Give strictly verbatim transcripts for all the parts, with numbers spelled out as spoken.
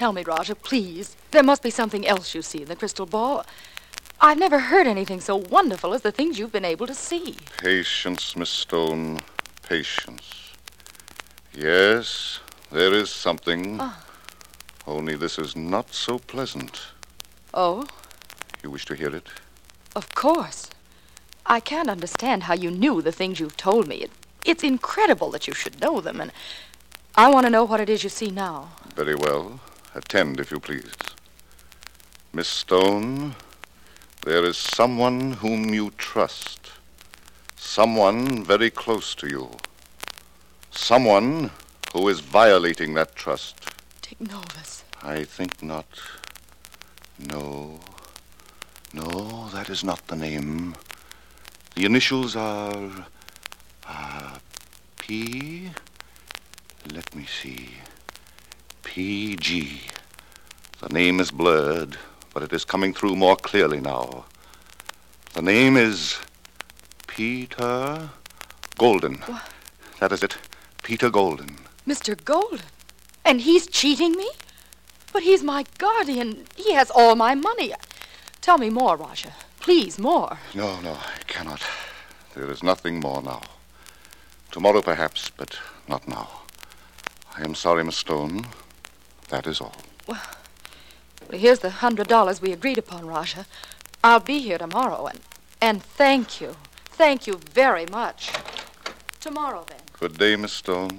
tell me, Roger, please. There must be something else you see in the crystal ball. I've never heard anything so wonderful as the things you've been able to see. Patience, Miss Stone. Patience. Yes, there is something. Oh. Only this is not so pleasant. Oh? You wish to hear it? Of course. I can't understand how you knew the things you've told me. It, it's incredible that you should know them, and I want to know what it is you see now. Very well. Attend, if you please. Miss Stone, there is someone whom you trust. Someone very close to you. Someone who is violating that trust. Dick Novus. I think not. No. No, that is not the name. The initials are... Uh, P... Let me see. P G. The name is blurred, but it is coming through more clearly now. The name is Peter Golden. What? That is it. Peter Golden. Mister Golden? And he's cheating me? But he's my guardian. He has all my money. Tell me more, Roger. Please, more. No, no, I cannot. There is nothing more now. Tomorrow, perhaps, but not now. I am sorry, Miss Stone. That is all. Well, here's the hundred dollars we agreed upon, Roger. I'll be here tomorrow, and, and thank you. Thank you very much. Tomorrow, then. Good day, Miss Stone.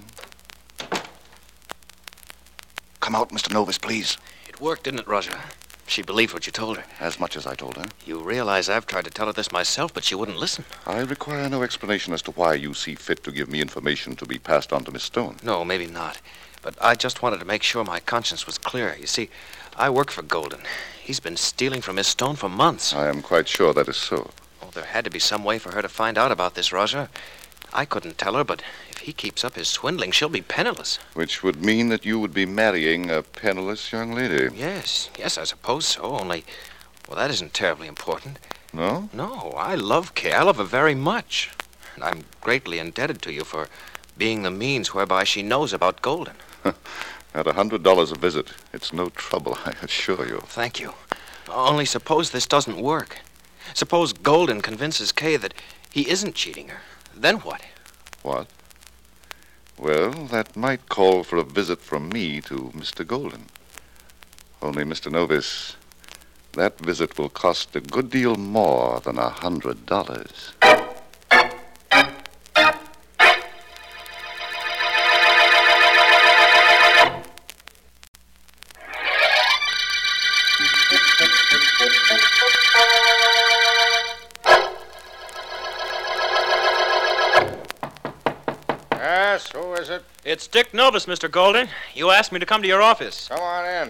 Come out, Mister Novus, please. It worked, didn't it, Roger? She believed what you told her. As much as I told her. You realize I've tried to tell her this myself, but she wouldn't listen. I require no explanation as to why you see fit to give me information to be passed on to Miss Stone. No, maybe not. But I just wanted to make sure my conscience was clear. You see, I work for Golden. He's been stealing from Miss Stone for months. I am quite sure that is so. Oh, there had to be some way for her to find out about this, Roger. I couldn't tell her, but if he keeps up his swindling, she'll be penniless. Which would mean that you would be marrying a penniless young lady. Yes, yes, I suppose so, only, well, that isn't terribly important. No? No, I love Kay. I love her very much. And I'm greatly indebted to you for being the means whereby she knows about Golden. At a hundred dollars a visit, it's no trouble, I assure you. Thank you. Only suppose this doesn't work. Suppose Golden convinces Kay that he isn't cheating her. Then what? What? Well, that might call for a visit from me to Mister Golden. Only, Mister Novus, that visit will cost a good deal more than a hundred dollars. Yes, who is it? It's Dick Novus, Mister Golden. You asked me to come to your office. Come on in.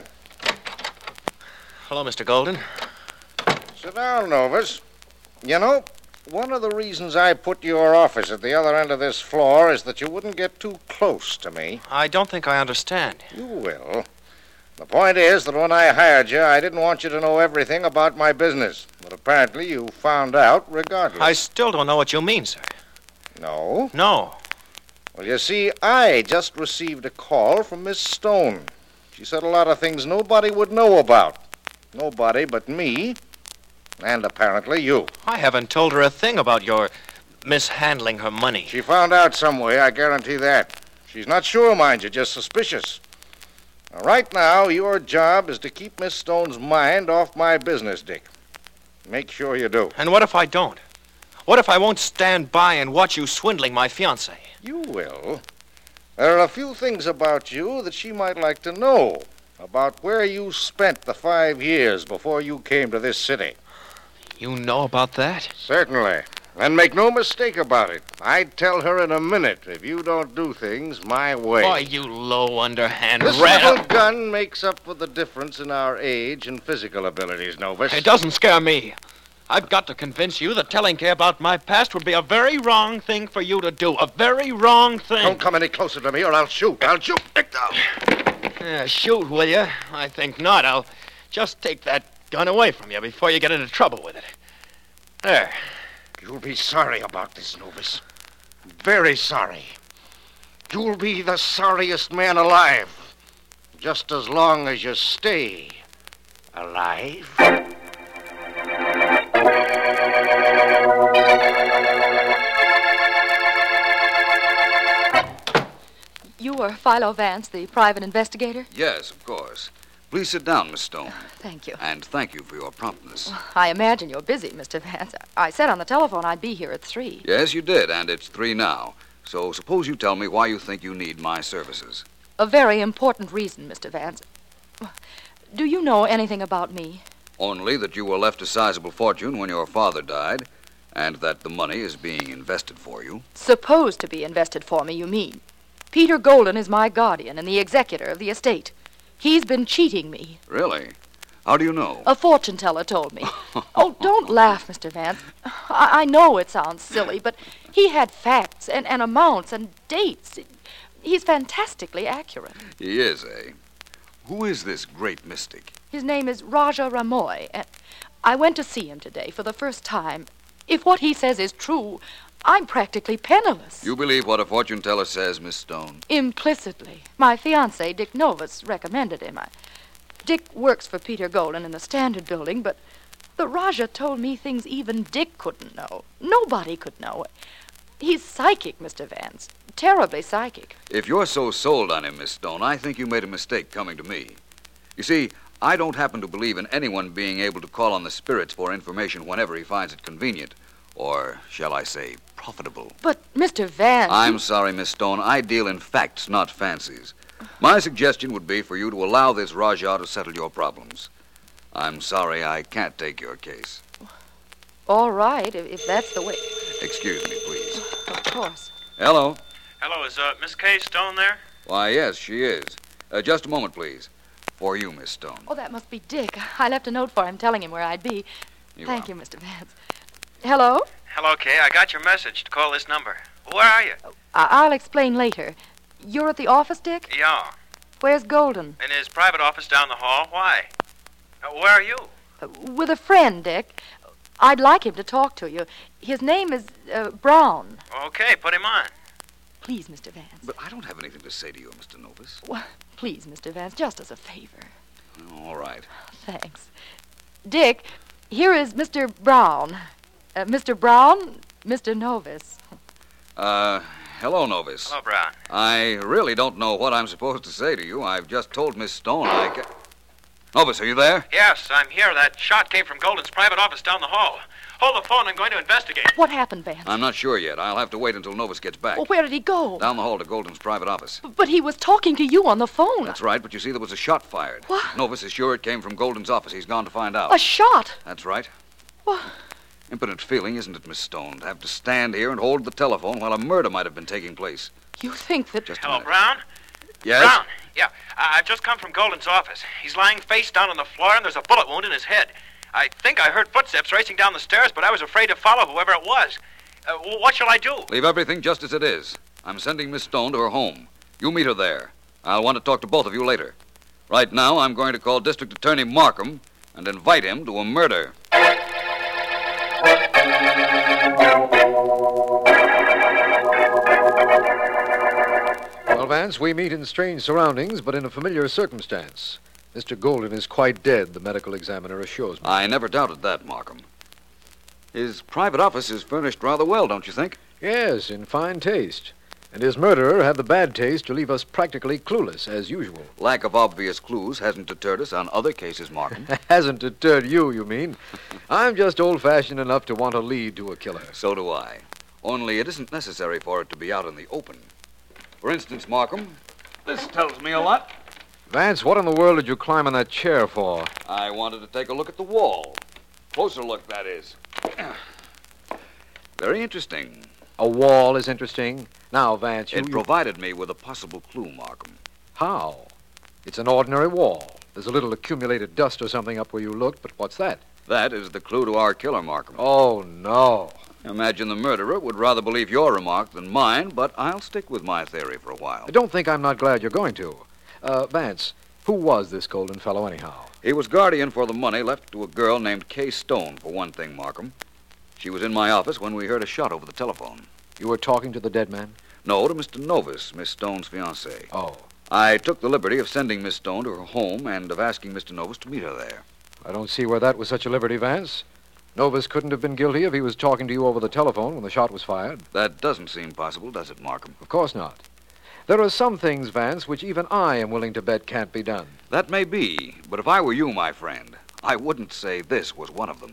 Hello, Mister Golden. Sit down, Novus. You know, one of the reasons I put your office at the other end of this floor is that you wouldn't get too close to me. I don't think I understand. You will. The point is that when I hired you, I didn't want you to know everything about my business. But apparently you found out regardless. I still don't know what you mean, sir. No? No. Well, you see, I just received a call from Miss Stone. She said a lot of things nobody would know about. Nobody but me, and apparently you. I haven't told her a thing about your mishandling her money. She found out some way, I guarantee that. She's not sure, mind you, just suspicious. Now, right now, your job is to keep Miss Stone's mind off my business, Dick. Make sure you do. And what if I don't? What if I won't stand by and watch you swindling my fiancée? You will. There are a few things about you that she might like to know. About where you spent the five years before you came to this city. You know about that? Certainly. And make no mistake about it. I'd tell her in a minute if you don't do things my way. Why, you low, underhand This rat. little gun makes up for the difference in our age and physical abilities, Novus. It doesn't scare me. I've got to convince you that telling Kay about my past would be a very wrong thing for you to do. A very wrong thing. Don't come any closer to me or I'll shoot. I'll shoot. Dick down. Yeah, shoot, will you? I think not. I'll just take that gun away from you before you get into trouble with it. There. You'll be sorry about this, Novus. Very sorry. You'll be the sorriest man alive. just as long as you stay alive. You were Philo Vance, the private investigator? Yes, of course. Please sit down, Miss Stone. Thank you. And thank you for your promptness. I imagine you're busy, Mister Vance. I said on the telephone I'd be here at three. Yes, you did, and it's three now. So suppose you tell me why you think you need my services. A very important reason, Mister Vance. Do you know anything about me? Only that you were left a sizable fortune when your father died, and that the money is being invested for you. Supposed to be invested for me, you mean? Peter Golden is my guardian and the executor of the estate. He's been cheating me. Really? How do you know? A fortune teller told me. Oh, don't laugh, Mister Vance. I, I know it sounds silly, but he had facts and, and amounts and dates. He's fantastically accurate. He is, eh? Who is this great mystic? His name is Raja Ramoy, and I went to see him today for the first time. If what he says is true, I'm practically penniless. You believe what a fortune teller says, Miss Stone? Implicitly. My fiancé, Dick Novus, recommended him. I, Dick works for Peter Golden in the Standard Building, but the Raja told me things even Dick couldn't know. Nobody could know. He's psychic, Mister Vance. Terribly psychic. If you're so sold on him, Miss Stone, I think you made a mistake coming to me. You see, I don't happen to believe in anyone being able to call on the spirits for information whenever he finds it convenient. Or, shall I say, profitable. But, Mister Vance... I'm you... sorry, Miss Stone. I deal in facts, not fancies. My suggestion would be for you to allow this Rajah to settle your problems. I'm sorry I can't take your case. All right, if, if that's the way... Excuse me, please. Of course. Hello? Hello, is uh, Miss Kay Stone there? Why, yes, she is. Uh, just a moment, please. For you, Miss Stone. Oh, that must be Dick. I left a note for him telling him where I'd be. You Thank are. you, Mister Vance. Hello? Hello, Kay. I got your message to call this number. Where are you? I- I'll explain later. You're at the office, Dick? Yeah, Where's Golden? in his private office down the hall. Why? Uh, where are you? Uh, with a friend, Dick. I'd like him to talk to you. His name is uh, Brown. Okay, put him on. Please, Mister Vance. But I don't have anything to say to you, Mister Novus. Well, please, Mister Vance, just as a favor. All right. Thanks. Dick, here is Mister Brown. Uh, Mister Brown, Mister Novus. Uh, hello, Novus. Hello, Brown. I really don't know what I'm supposed to say to you. I've just told Miss Stone I ca- Novus, are you there? Yes, I'm here. That shot came from Golden's private office down the hall. Hold the phone. I'm going to investigate. What happened, Vance? I'm not sure yet. I'll have to wait until Novus gets back. Well, where did he go? Down the hall to Golden's private office. B- But he was talking to you on the phone. That's right, but you see, there was a shot fired. What? Novus is sure it came from Golden's office. He's gone to find out. A shot? That's right. What? Impotent feeling, isn't it, Miss Stone, to have to stand here and hold the telephone while a murder might have been taking place? You think that... Just a Hello, minute. Brown? Yes? Brown, yeah. I- I've just come from Golden's office. He's lying face down on the floor, and there's a bullet wound in his head. I think I heard footsteps racing down the stairs, but I was afraid to follow whoever it was. Uh, what shall I do? Leave everything just as it is. I'm sending Miss Stone to her home. You meet her there. I'll want to talk to both of you later. Right now, I'm going to call District Attorney Markham and invite him to a murder. Well, Vance, we meet in strange surroundings, but in a familiar circumstance. Mister Golden is quite dead, the medical examiner assures me. I never doubted that, Markham. His private office is furnished rather well, don't you think? Yes, in fine taste. And his murderer had the bad taste to leave us practically clueless, as usual. Lack of obvious clues hasn't deterred us on other cases, Markham. Hasn't deterred you, you mean? I'm just old-fashioned enough to want a lead to a killer. So do I. Only it isn't necessary for it to be out in the open. For instance, Markham, this tells me a lot. Vance, what in the world did you climb on that chair for? I wanted to take a look at the wall. Closer look, that is. Very interesting. A wall is interesting. Now, Vance, you... It provided me with a possible clue, Markham. How? It's an ordinary wall. There's a little accumulated dust or something up where you looked, but what's that? That is the clue to our killer, Markham. Oh, no. Imagine the murderer would rather believe your remark than mine, but I'll stick with my theory for a while. I don't think I'm not glad you're going to. Uh, Vance, who was this Golden fellow anyhow? He was guardian for the money left to a girl named Kay Stone, for one thing, Markham. She was in my office when we heard a shot over the telephone. You were talking to the dead man? No, to Mister Novus, Miss Stone's fiancé. Oh. I took the liberty of sending Miss Stone to her home and of asking Mister Novus to meet her there. I don't see where that was such a liberty, Vance. Novus couldn't have been guilty if he was talking to you over the telephone when the shot was fired. That doesn't seem possible, does it, Markham? Of course not. There are some things, Vance, which even I am willing to bet can't be done. That may be, but if I were you, my friend, I wouldn't say this was one of them.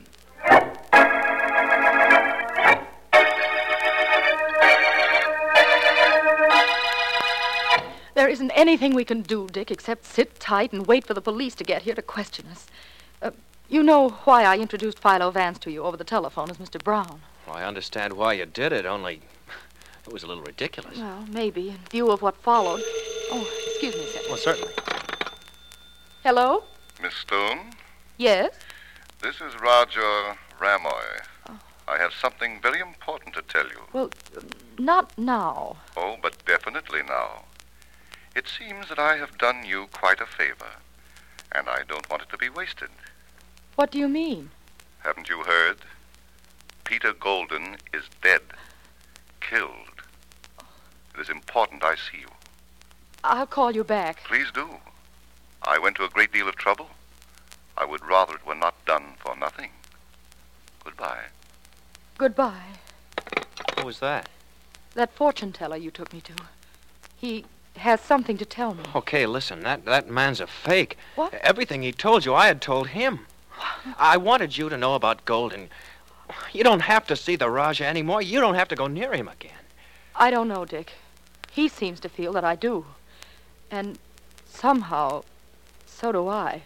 There isn't anything we can do, Dick, except sit tight and wait for the police to get here to question us. Uh, you know why I introduced Philo Vance to you over the telephone as Mister Brown. Well, I understand why you did it, only it was a little ridiculous. Well, maybe, in view of what followed. Oh, excuse me, sir. Well, certainly. Hello? Miss Stone, Yes? this is Roger Ramoy. Oh. I have something very important to tell you. Well, not now. Oh, but definitely now. It seems that I have done you quite a favor, and I don't want it to be wasted. What do you mean? Haven't you heard? Peter Golden is dead. Killed. It is important I see you. I'll call you back. Please do. I went to a great deal of trouble. I would rather it were not done for nothing. Goodbye. Goodbye. Who was that? That fortune teller you took me to. He has something to tell me. Okay, listen, that, that man's a fake. What? Everything he told you, I had told him. I wanted you to know about Golden. You don't have to see the Raja anymore. You don't have to go near him again. I don't know, Dick. He seems to feel that I do. And somehow, so do I.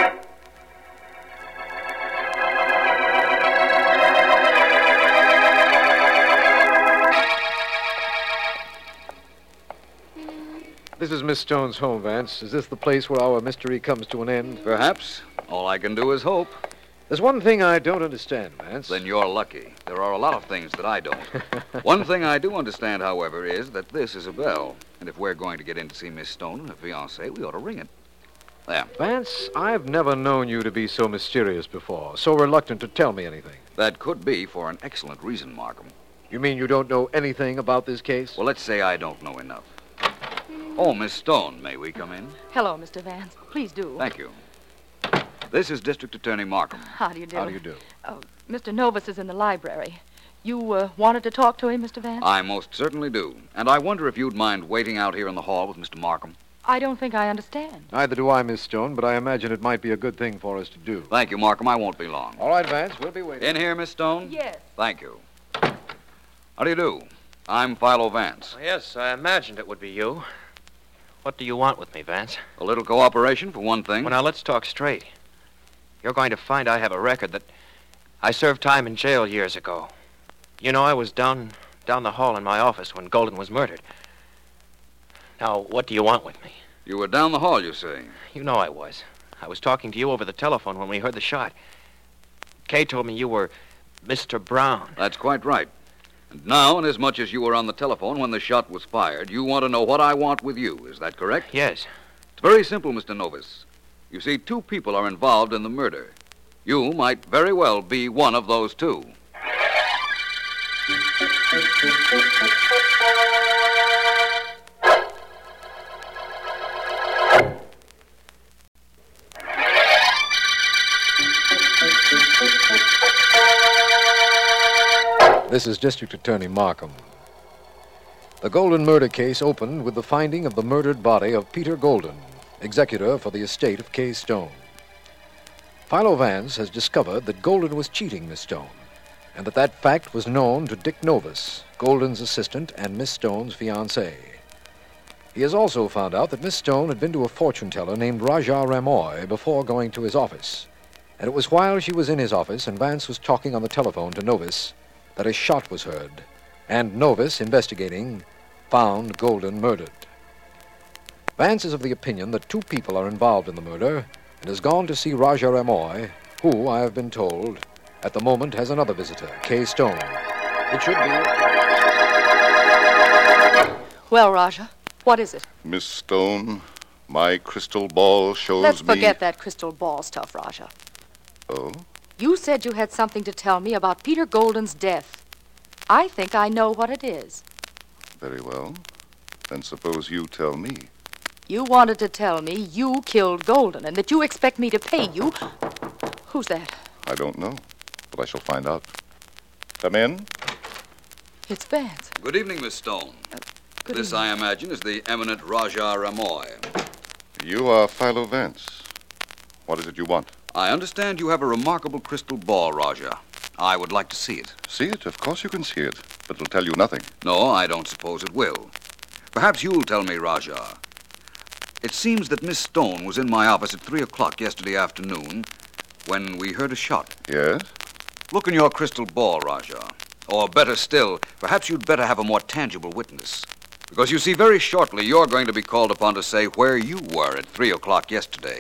This is Miss Stone's home, Vance. Is this the place where our mystery comes to an end? Perhaps. All I can do is hope. There's one thing I don't understand, Vance. Then you're lucky. There are a lot of things that I don't. One thing I do understand, however, is that this is a bell. And if we're going to get in to see Miss Stone and her fiancé, we ought to ring it. There. Vance, I've never known you to be so mysterious before, so reluctant to tell me anything. That could be for an excellent reason, Markham. You mean you don't know anything about this case? Well, let's say I don't know enough. Oh, Miss Stone, may we come in? Hello, Mister Vance. Please do. Thank you. This is District Attorney Markham. How do you do? How do you do? Oh, Mister Novus is in the library. You uh, wanted to talk to him, Mister Vance? I most certainly do. And I wonder if you'd mind waiting out here in the hall with Mister Markham. I don't think I understand. Neither do I, Miss Stone, but I imagine it might be a good thing for us to do. Thank you, Markham. I won't be long. All right, Vance, we'll be waiting. In here, Miss Stone? Yes. Thank you. How do you do? I'm Philo Vance. Yes, I imagined it would be you. What do you want with me, Vance? A little cooperation, for one thing. Well, now, let's talk straight. You're going to find I have a record that I served time in jail years ago. You know, I was down down the hall in my office when Golden was murdered. Now, what do you want with me? You were down the hall, you say? You know I was. I was talking to you over the telephone when we heard the shot. Kay told me you were Mister Brown. That's quite right. And now, inasmuch as you were on the telephone when the shot was fired, you want to know what I want with you. Is that correct? Yes. It's very simple, Mister Novus. You see, two people are involved in the murder. You might very well be one of those two. This is District Attorney Markham. The Golden murder case opened with the finding of the murdered body of Peter Golden, executor for the estate of Kay Stone. Philo Vance has discovered that Golden was cheating Miss Stone, and that that fact was known to Dick Novus, Golden's assistant and Miss Stone's fiancé. He has also found out that Miss Stone had been to a fortune teller named Raja Ramoy before going to his office, and it was while she was in his office and Vance was talking on the telephone to Novus that a shot was heard, and Novus, investigating, found Golden murdered. Vance is of the opinion that two people are involved in the murder and has gone to see Raja Ramoy, who, I have been told, at the moment has another visitor, Kay Stone. It should be... Well, Raja, what is it? Miss Stone, my crystal ball shows Let's me... forget that crystal ball stuff, Raja. Oh? You said you had something to tell me about Peter Golden's death. I think I know what it is. Very well. Then suppose you tell me. You wanted to tell me you killed Golden and that you expect me to pay you. Who's that? I don't know, but I shall find out. Come in. It's Vance. Good evening, Miss Stone. Uh, good this, evening. I imagine, is the eminent Raja Ramoy. You are Philo Vance. What is it you want? I understand you have a remarkable crystal ball, Raja. I would like to see it. See it? Of course you can see it, but it'll tell you nothing. No, I don't suppose it will. Perhaps you'll tell me, Raja. It seems that Miss Stone was in my office at three o'clock yesterday afternoon when we heard a shot. Yes? Look in your crystal ball, Raja. Or better still, perhaps you'd better have a more tangible witness. Because you see, very shortly, you're going to be called upon to say where you were at three o'clock yesterday.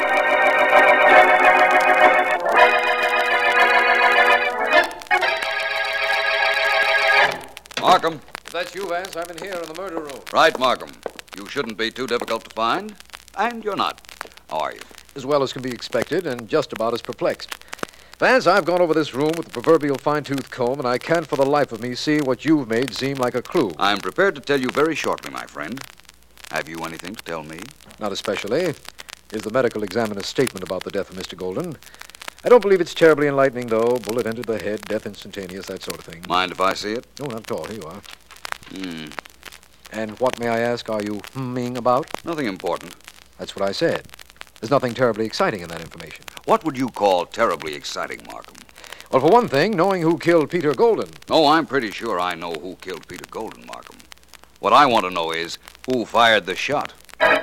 Markham. If that's you, Vance, I'm in here in the murder room. Right, Markham. You shouldn't be too difficult to find. And you're not. How are you? As well as can be expected, and just about as perplexed. Vance, I've gone over this room with the proverbial fine-tooth comb, and I can't for the life of me see what you've made seem like a clue. I'm prepared to tell you very shortly, my friend. Have you anything to tell me? Not especially. Is the medical examiner's statement about the death of Mister Golden. I don't believe it's terribly enlightening, though. Bullet entered the head, death instantaneous, that sort of thing. Mind if I see it? No, not at all. Here you are. Hmm. And what, may I ask, are you humming about? Nothing important. That's what I said. There's nothing terribly exciting in that information. What would you call terribly exciting, Markham? Well, for one thing, knowing who killed Peter Golden. Oh, I'm pretty sure I know who killed Peter Golden, Markham. What I want to know is who fired the shot.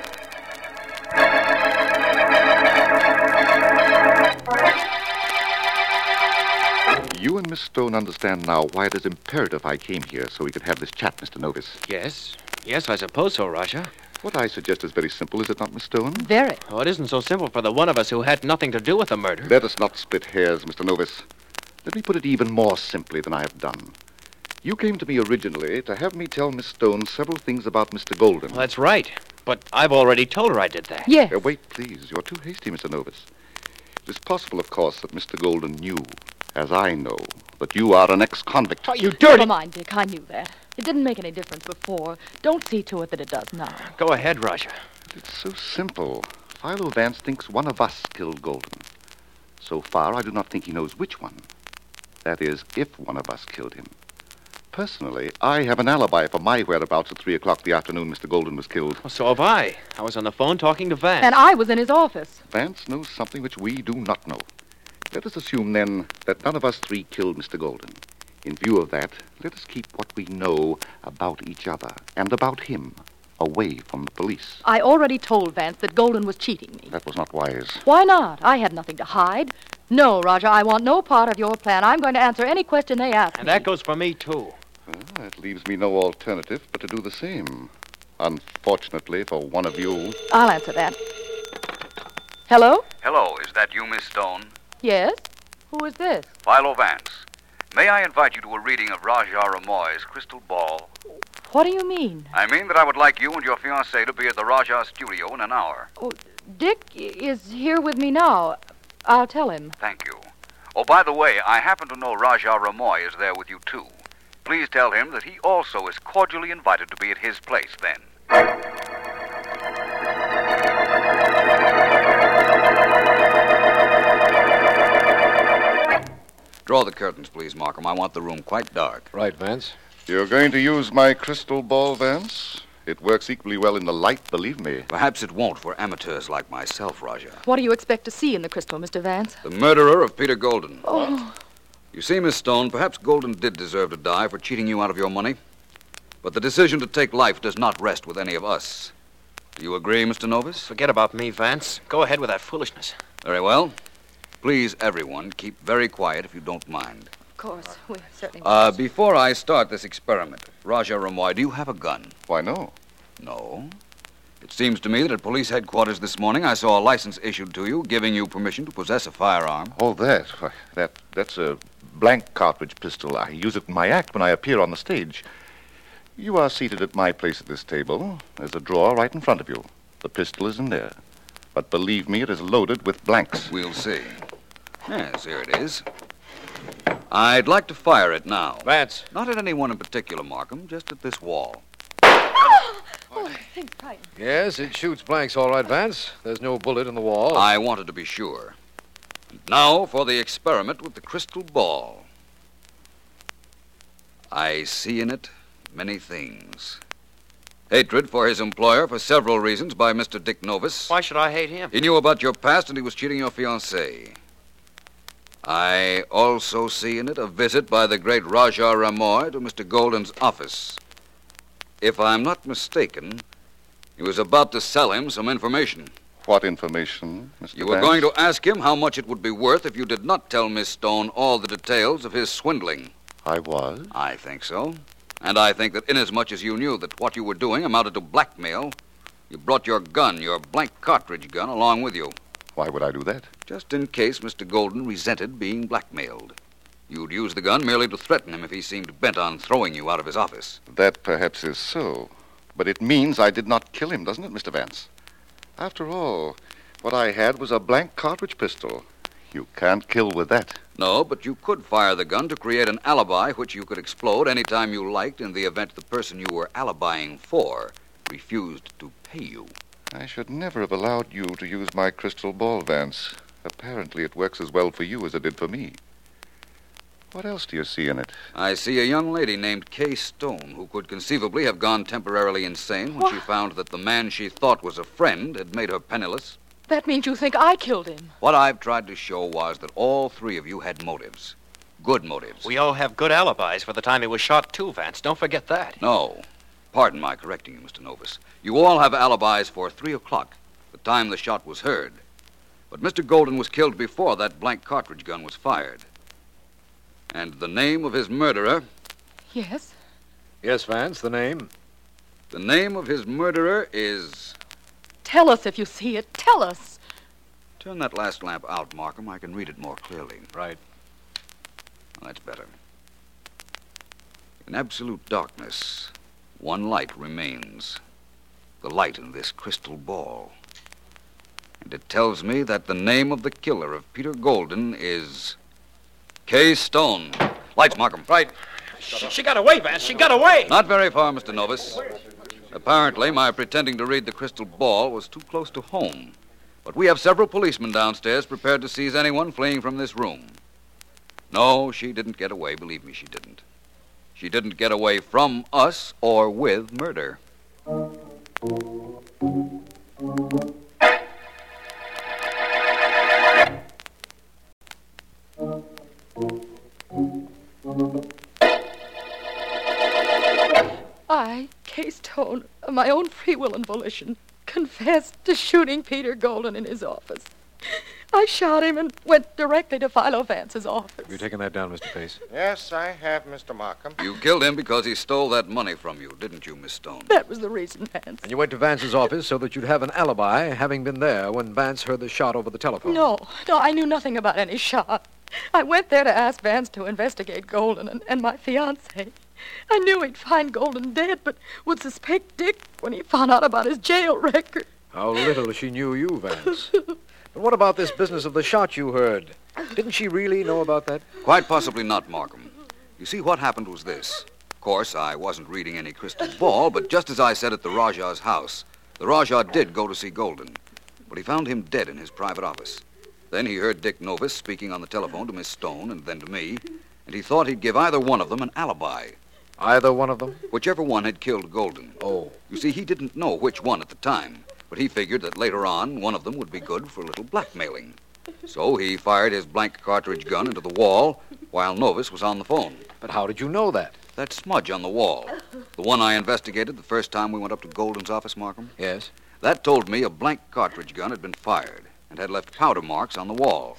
You and Miss Stone understand now why it is imperative I came here so we could have this chat, Mister Novis. Yes. Yes, I suppose so, Raja. What I suggest is very simple, is it not, Miss Stone? Very. Oh, it isn't so simple for the one of us who had nothing to do with the murder. Let us not split hairs, Mister Novis. Let me put it even more simply than I have done. You came to me originally to have me tell Miss Stone several things about Mister Golden. Well, that's right. But I've already told her I did that. Yes. Uh, wait, please. You're too hasty, Mister Novis. It is possible, of course, that Mister Golden knew, as I know, that you are an ex-convict. Oh, you dirty... Never mind, Dick. I knew that. It didn't make any difference before. Don't see to it that it does now. Go ahead, Raja. It's so simple. Philo Vance thinks one of us killed Golden. So far, I do not think he knows which one. That is, if one of us killed him. Personally, I have an alibi for my whereabouts at three o'clock the afternoon Mister Golden was killed. Well, so have I. I was on the phone talking to Vance. And I was in his office. Vance knows something which we do not know. Let us assume, then, that none of us three killed Mister Golden. In view of that, let us keep what we know about each other and about him away from the police. I already told Vance that Golden was cheating me. That was not wise. Why not? I had nothing to hide. No, Roger, I want no part of your plan. I'm going to answer any question they ask And me. that goes for me, too. Well, that leaves me no alternative but to do the same. Unfortunately for one of you. I'll answer that. Hello? Hello, is that you, Miss Stone? Yes? Who is this? Philo Vance. May I invite you to a reading of Raja Ramoy's Crystal Ball? What do you mean? I mean that I would like you and your fiancée to be at the Raja studio in an hour. Oh, Dick is here with me now. I'll tell him. Thank you. Oh, by the way, I happen to know Raja Ramoy is there with you, too. Please tell him that he also is cordially invited to be at his place then. Draw the curtains, please, Markham. I want the room quite dark. Right, Vance. You're going to use my crystal ball, Vance? It works equally well in the light, believe me. Perhaps it won't for amateurs like myself, Raja. What do you expect to see in the crystal, Mister Vance? The murderer of Peter Golden. Oh. You see, Miss Stone, perhaps Golden did deserve to die for cheating you out of your money. But the decision to take life does not rest with any of us. Do you agree, Mister Novis? Forget about me, Vance. Go ahead with that foolishness. Very well. Please, everyone, keep very quiet if you don't mind. Of course, we certainly Uh, before I start this experiment, Raja Ramoy, do you have a gun? Why, no. No. It seems to me that at police headquarters this morning I saw a license issued to you giving you permission to possess a firearm. Oh, that. Why, that that's a blank cartridge pistol. I use it in my act when I appear on the stage. You are seated at my place at this table. There's a drawer right in front of you. The pistol is in there. But believe me, it is loaded with blanks. We'll see. Yes, here it is. I'd like to fire it now. Vance. Not at anyone in particular, Markham, just at this wall. Oh, thing's tight. Yes, it shoots blanks all right, Vance. There's no bullet in the wall. I wanted to be sure. And now for the experiment with the crystal ball. I see in it many things. Hatred for his employer for several reasons by Mister Dick Novus. Why should I hate him? He knew about your past and he was cheating your fiancée. I also see in it a visit by the great Rajah Ramoy to Mister Golden's office. If I'm not mistaken, he was about to sell him some information. What information, Mister You were Vance? going to ask him how much it would be worth if you did not tell Miss Stone all the details of his swindling. I was? I think so. And I think that inasmuch as you knew that what you were doing amounted to blackmail, you brought your gun, your blank cartridge gun, along with you. Why would I do that? Just in case Mister Golden resented being blackmailed. You'd use the gun merely to threaten him if he seemed bent on throwing you out of his office. That perhaps is so. But it means I did not kill him, doesn't it, Mister Vance? After all, what I had was a blank cartridge pistol. You can't kill with that. No, but you could fire the gun to create an alibi which you could explode any time you liked in the event the person you were alibying for refused to pay you. I should never have allowed you to use my crystal ball, Vance. Apparently it works as well for you as it did for me. What else do you see in it? I see a young lady named Kay Stone who could conceivably have gone temporarily insane when What? she found that the man she thought was a friend had made her penniless. That means you think I killed him. What I've tried to show was that all three of you had motives. Good motives. We all have good alibis for the time he was shot, too, Vance. Don't forget that. No. Pardon my correcting you, Mister Novus. You all have alibis for three o'clock, the time the shot was heard. But Mister Golden was killed before that blank cartridge gun was fired. And the name of his murderer... Yes? Yes, Vance, the name. The name of his murderer is... Tell us if you see it. Tell us. Turn that last lamp out, Markham. I can read it more clearly. Right. Well, that's better. In absolute darkness, one light remains. The light in this crystal ball. And it tells me that the name of the killer of Peter Golden is... Kay Stone. Lights, Markham. Right. She, she got away, Vance. She got away. Not very far, Mister Novus. Apparently, my pretending to read the crystal ball was too close to home. But we have several policemen downstairs prepared to seize anyone fleeing from this room. No, she didn't get away. Believe me, she didn't. She didn't get away from us or with murder. I, Kay Stone, of my own free will and volition, confessed to shooting Peter Golden in his office. I shot him and went directly to Philo Vance's office. Have you taken that down, Mister Pace? Yes, I have, Mister Markham. You killed him because he stole that money from you, didn't you, Miss Stone? That was the reason, Vance. And you went to Vance's office so that you'd have an alibi, having been there when Vance heard the shot over the telephone. No, no, I knew nothing about any shot. I went there to ask Vance to investigate Golden and, and my fiancé. I knew he'd find Golden dead, but would suspect Dick when he found out about his jail record. How little she knew you, Vance. But what about this business of the shot you heard? Didn't she really know about that? Quite possibly not, Markham. You see, what happened was this. Of course, I wasn't reading any crystal ball, but just as I said at the Rajah's house, the Rajah did go to see Golden, but he found him dead in his private office. Then he heard Dick Novus speaking on the telephone to Miss Stone and then to me, and he thought he'd give either one of them an alibi. Either one of them? Whichever one had killed Golden. Oh. You see, he didn't know which one at the time, but he figured that later on, one of them would be good for a little blackmailing. So he fired his blank cartridge gun into the wall while Novus was on the phone. But how did you know that? That smudge on the wall, the one I investigated the first time we went up to Golden's office, Markham, Yes. that told me a blank cartridge gun had been fired and had left powder marks on the wall.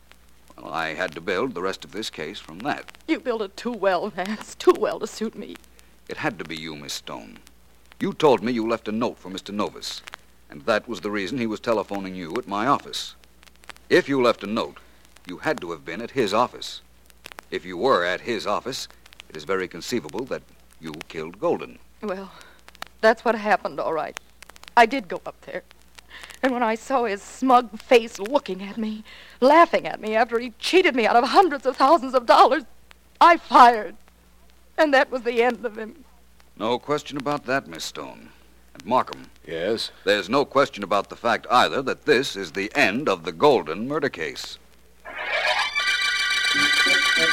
Well, I had to build the rest of this case from that. You built it too well, Vance, too well to suit me. It had to be you, Miss Stone. You told me you left a note for Mister Novus, and that was the reason he was telephoning you at my office. If you left a note, you had to have been at his office. If you were at his office, it is very conceivable that you killed Golden. Well, that's what happened, all right. I did go up there. And when I saw his smug face looking at me, laughing at me after he cheated me out of hundreds of thousands of dollars, I fired. And that was the end of him. No question about that, Miss Stone. And Markham, Yes? there's no question about the fact either that this is the end of the Golden murder case.